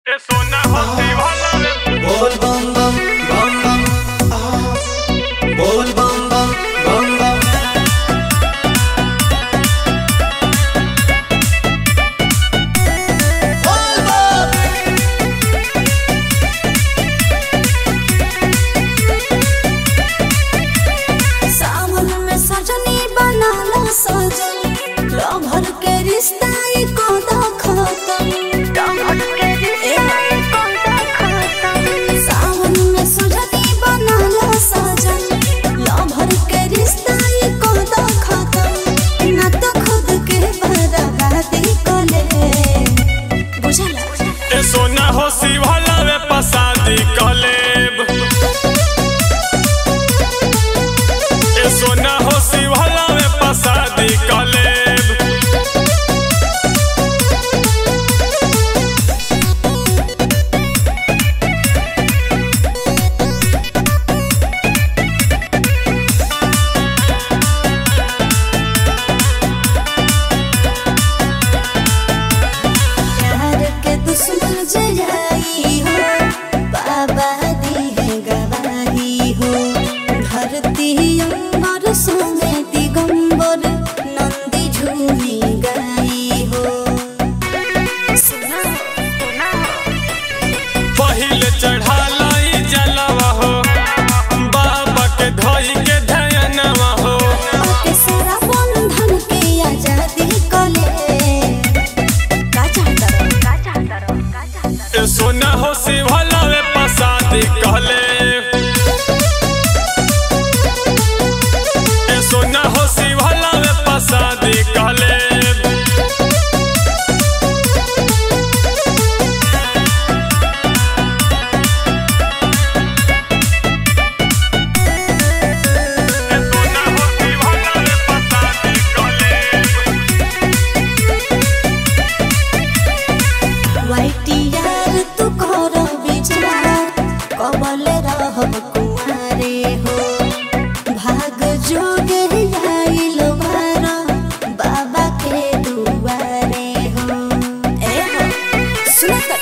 ए सोना होती वाला बोल बम बम बम बम बोल बम बम बम बम बोल बम सावन में सजनी बनाला सजन लभर के रिश्ता को खत्म सावन में सजनी बनाला सजन लभर के रिश्ता को खत्म ना तो खुद के बर्बादी कले बुझला ए सोना होसी वाला वे पसादी कलेब ए सोना होसी वाला वे पसादी कलेब प्यार के दुश्मन जलाई हो बाबा दी है गवाही हो धरती अंबर सोने दिगंबर नंदी झूमी गाई हो पहिले चढ़ालाई जलवा हो बाबा के धोई के धयनवा हो के सारा बंधन के आजादी कले का चाहता रो ए सोना होसी वाला वे पसादी कलेब ए सोना होसी वाला वे पसादी कलेब ए सोना होसी वाला वे पसादी कलेब वाइटियार तू कर विचार कबल रहब कुआरे हो भाग जोगे आइल भार बाबा के दुआरे हो ए हो सुन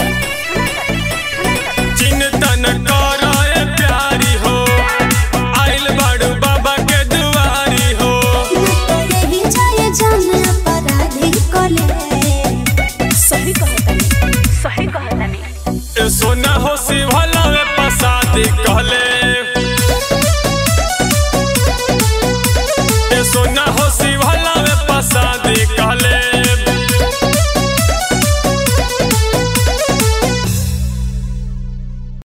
चिंतन करो ए प्यारी हो आइल बाड़ू बाबा के दुआरी हो यही जाए जान अपराधी कले सही कहतनी ए सोना होसी वाला वे पसादी कहले